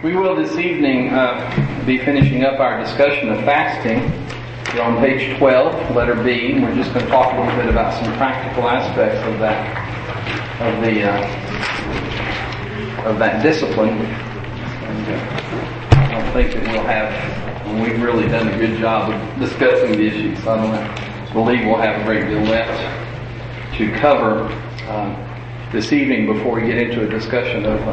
We will this evening be finishing up our discussion of fasting. We're on page 12, letter B, and we're just going to talk a little bit about some practical aspects of that discipline. And I don't think that we've really done a good job of discussing the issues. So I don't believe we'll have a great deal left to cover this evening before we get into a discussion of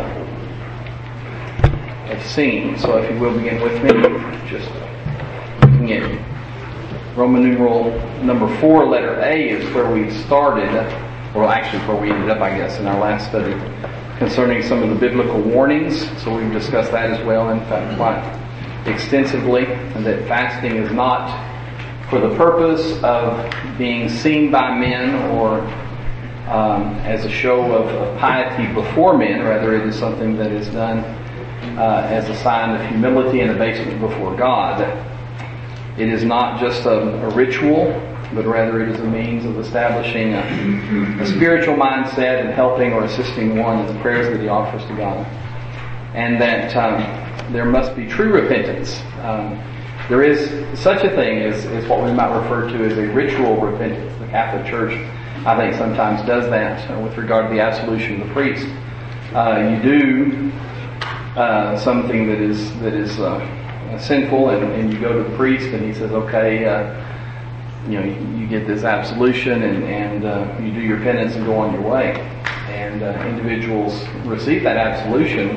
singing. So if you will begin with me, just looking at Roman numeral number 4, letter A is where we started, or actually where we ended up, I guess, in our last study concerning some of the biblical warnings. So we've discussed that as well, in fact, quite extensively, and that fasting is not for the purpose of being seen by men or as a show of piety before men. Rather, it is something that is done as a sign of humility and abasement before God. It is not just a ritual, but rather it is a means of establishing a spiritual mindset and helping or assisting one in the prayers that he offers to God. And that there must be true repentance. There is such a thing as what we might refer to as a ritual repentance. The Catholic Church, I think, sometimes does that with regard to the absolution of the priest. You do something that is sinful, and you go to the priest, and he says, "Okay, you get this absolution, and you do your penance and go on your way." And individuals receive that absolution,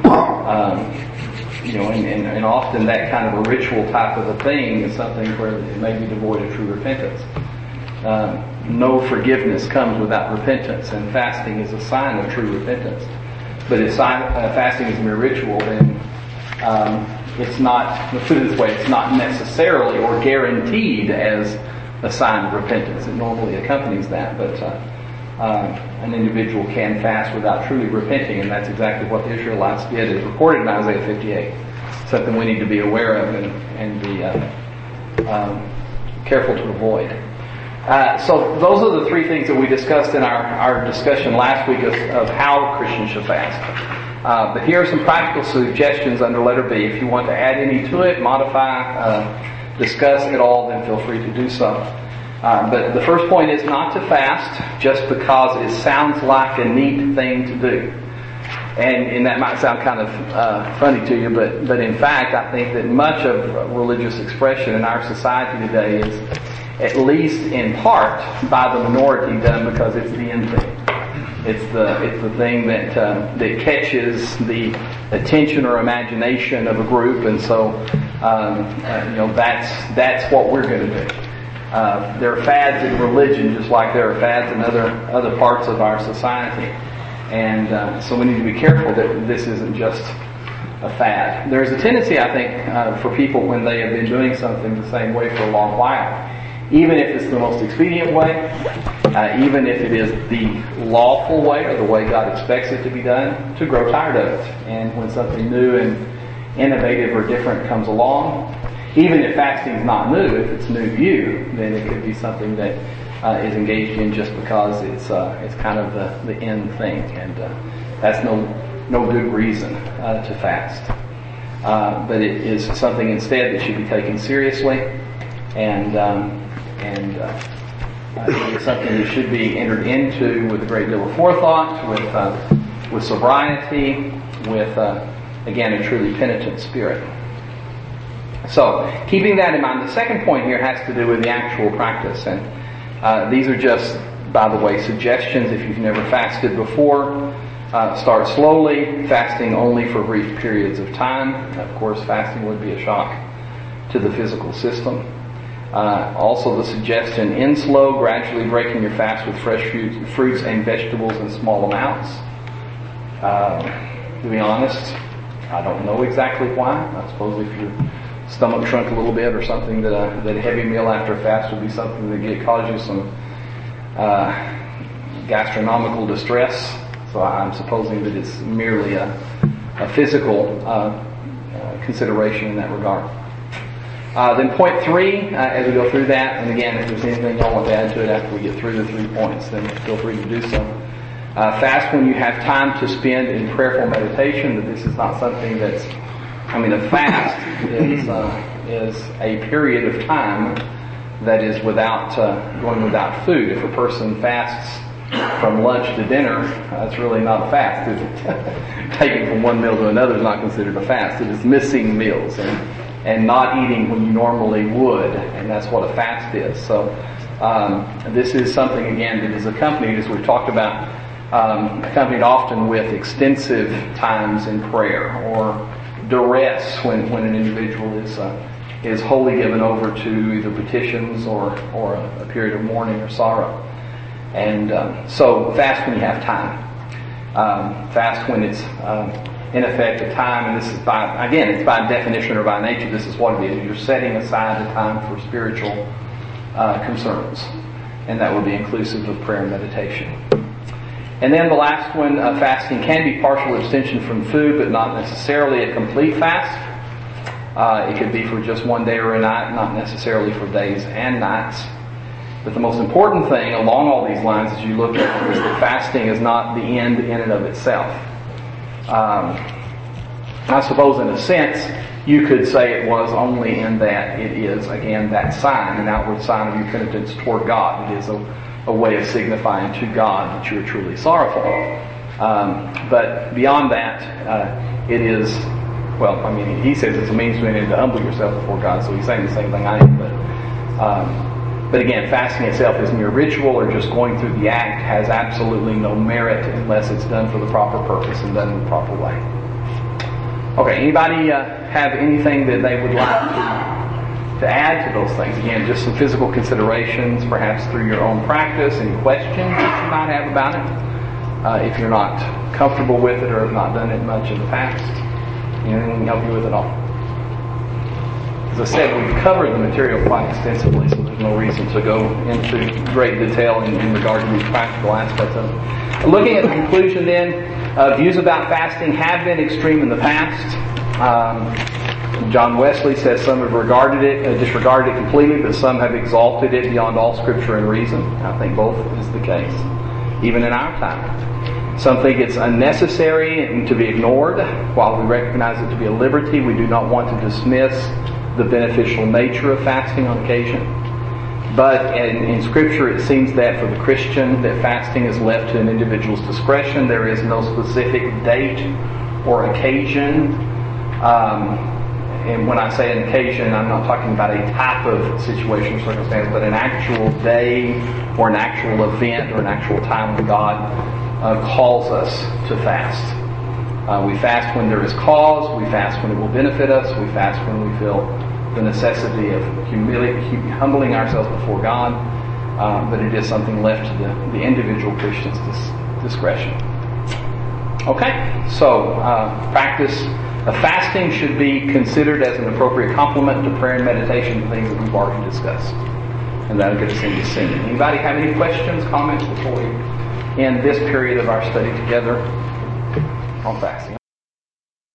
and often that kind of a ritual type of a thing is something where it may be devoid of true repentance. No forgiveness comes without repentance, and fasting is a sign of true repentance. But if fasting is a mere ritual, then it's not, let's put it this way, it's not necessarily or guaranteed as a sign of repentance. It normally accompanies that, but an individual can fast without truly repenting, and that's exactly what the Israelites did, as recorded in Isaiah 58. Something we need to be aware of and be careful to avoid. So those are the three things that we discussed in our discussion last week of how Christians should fast. But here are some practical suggestions under letter B. If you want to add any to it, modify, discuss at all, then feel free to do so. But the first point is not to fast just because it sounds like a neat thing to do. And that might sound kind of funny to you, but in fact, I think that much of religious expression in our society today is, at least in part, by the minority done because it's the end thing. It's the thing that catches the attention or imagination of a group, and so that's what we're going to do. There are fads in religion, just like there are fads in other parts of our society, and so we need to be careful that this isn't just a fad. There's a tendency, I think, for people when they have been doing something the same way for a long while, even if it's the most expedient way, even if it is the lawful way or the way God expects it to be done, to grow tired of it. And when something new and innovative or different comes along, even if fasting is not new, if it's new to you, then it could be something that is engaged in just because it's kind of the end thing, and that's no good reason to fast. But it is something instead that should be taken seriously, and it is something that should be entered into with a great deal of forethought, with sobriety, with again a truly penitent spirit. So, keeping that in mind, the second point here has to do with the actual practice, and these are just, by the way, suggestions. If you've never fasted before, start slowly, fasting only for brief periods of time. Of course, fasting would be a shock to the physical system. Also the suggestion, end slow, gradually breaking your fast with fresh fruits and vegetables in small amounts. To be honest, I don't know exactly why. I suppose if your stomach shrunk a little bit or something, that a heavy meal after a fast would be something that could cause you some gastronomical distress. So I'm supposing that it's merely a physical consideration in that regard. Then point 3, as we go through that, and again, if there's anything y'all want to add to it after we get through the 3 points, then feel free to do so. Fast when you have time to spend in prayerful meditation. That this is not something that's, a fast is a period of time that is without going without food. If a person fasts from lunch to dinner, that's really not a fast, is it? Taking from one meal to another is not considered a fast. It is missing meals and not eating when you normally would, and that's what a fast is. So this is something, again, that is accompanied, as we've talked about, accompanied often with extensive times in prayer or duress when an individual is wholly given over to either petitions or a period of mourning or sorrow. And so fast when you have time. Fast when it's in effect a time, and this is it's by definition or by nature, this is what it is. You're setting aside a time for spiritual concerns. And that will be inclusive of prayer and meditation. And then the last one, fasting can be partial abstention from food, but not necessarily a complete fast. It could be for just one day or a night, not necessarily for days and nights. But the most important thing along all these lines as you look at it is that fasting is not the end in and of itself. I suppose in a sense you could say it was only in that it is, again, that sign, an outward sign of your penitence toward God. It is a way of signifying to God that you are truly sorrowful. But beyond that, it is, he says it's a means to an end to humble yourself before God, so he's saying the same thing I am. But again, fasting itself is mere ritual or just going through the act has absolutely no merit unless it's done for the proper purpose and done in the proper way. Okay, anybody have anything that they would like to add to those things? Again, just some physical considerations, perhaps through your own practice, any questions that you might have about it. If you're not comfortable with it or have not done it much in the past, anything can help you with it all. As I said, we've covered the material quite extensively, so there's no reason to go into great detail in regard to these practical aspects of it. Looking at the conclusion then, views about fasting have been extreme in the past. John Wesley says some have disregarded it completely, but some have exalted it beyond all scripture and reason. I think both is the case, even in our time. Some think it's unnecessary and to be ignored. While we recognize it to be a liberty, we do not want to dismiss the beneficial nature of fasting on occasion. But in Scripture it seems that for the Christian that fasting is left to an individual's discretion. There is no specific date or occasion. And when I say an occasion, I'm not talking about a type of situation or circumstance, but an actual day or an actual event or an actual time when God calls us to fast. We fast when there is cause. We fast when it will benefit us. We fast when we feel the necessity of humbling ourselves before God. But it is something left to the individual Christian's discretion. Okay, so practice of fasting should be considered as an appropriate complement to prayer and meditation, the things that we've already discussed. And that'll get us into singing. Anybody have any questions, comments before we end this period of our study together on fasting?